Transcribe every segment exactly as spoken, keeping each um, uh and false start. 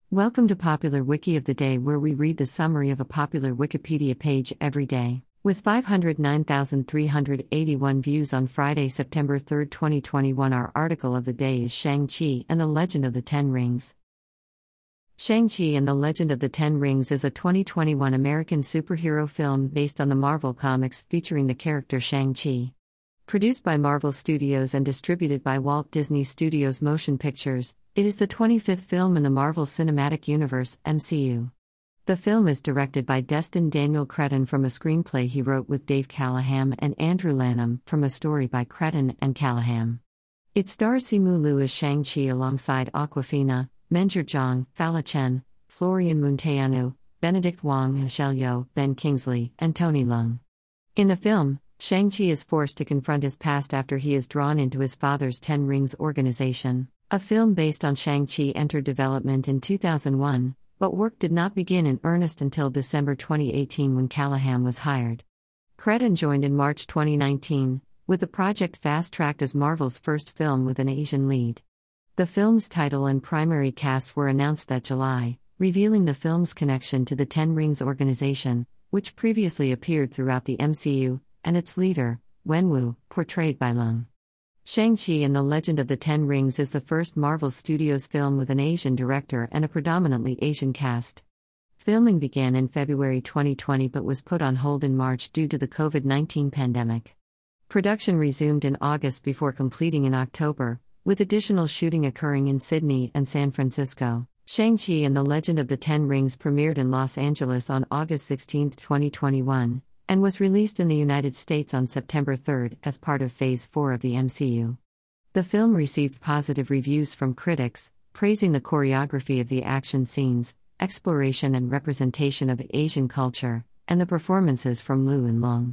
Welcome to Popular Wiki of the Day, where we read the summary of a popular Wikipedia page every day. With five hundred nine thousand three hundred eighty-one views on Friday, September third, twenty twenty-one, our article of the day is Shang-Chi and the Legend of the Ten Rings. Shang-Chi and the Legend of the Ten Rings is a twenty twenty-one American superhero film based on the Marvel Comics featuring the character Shang-Chi. Produced by Marvel Studios and distributed by Walt Disney Studios Motion Pictures, it is the twenty-fifth film in the Marvel Cinematic Universe, M C U. The film is directed by Destin Daniel Cretton from a screenplay he wrote with Dave Callaham and Andrew Lanham from a story by Cretton and Callaham. It stars Simu Liu as Shang-Chi alongside Awkwafina, Menjur Zhang, Fala Chen, Florian Munteanu, Benedict Wong, Michelle Yeoh, Ben Kingsley, and Tony Leung. In the film, Shang-Chi is forced to confront his past after he is drawn into his father's Ten Rings organization. A film based on Shang-Chi entered development in two thousand one, but work did not begin in earnest until December twenty eighteen when Callaham was hired. Cretton joined in March twenty nineteen, with the project fast-tracked as Marvel's first film with an Asian lead. The film's title and primary cast were announced that July, revealing the film's connection to the Ten Rings organization, which previously appeared throughout the M C U, and its leader, Wenwu, portrayed by Leung. Shang-Chi and the Legend of the Ten Rings is the first Marvel Studios film with an Asian director and a predominantly Asian cast. Filming began in February twenty twenty but was put on hold in March due to the COVID nineteen pandemic. Production resumed in August before completing in October, with additional shooting occurring in Sydney and San Francisco. Shang-Chi and the Legend of the Ten Rings premiered in Los Angeles on August sixteenth, twenty twenty-one. And was released in the United States on September third as part of Phase four of the M C U. The film received positive reviews from critics, praising the choreography of the action scenes, exploration and representation of Asian culture, and the performances from Liu and Leung.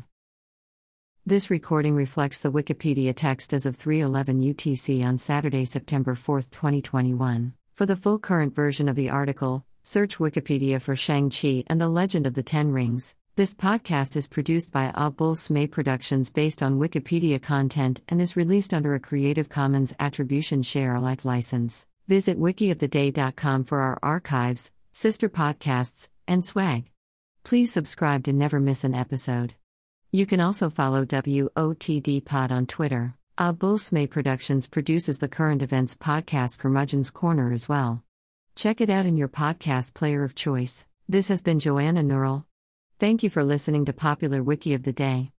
This recording reflects the Wikipedia text as of three eleven U T C on Saturday, September fourth, twenty twenty-one. For the full current version of the article, search Wikipedia for Shang-Chi and the Legend of the Ten Rings. This podcast is produced by A Bull Smay Productions based on Wikipedia content and is released under a Creative Commons Attribution Share Alike license. Visit wiki of the day dot com for our archives, sister podcasts, and swag. Please subscribe to never miss an episode. You can also follow W O T D Pod on Twitter. A Bull Smay Productions produces the current events podcast Curmudgeon's Corner as well. Check it out in your podcast player of choice. This has been Joanna Neural. Thank you for listening to Popular Wiki of the Day.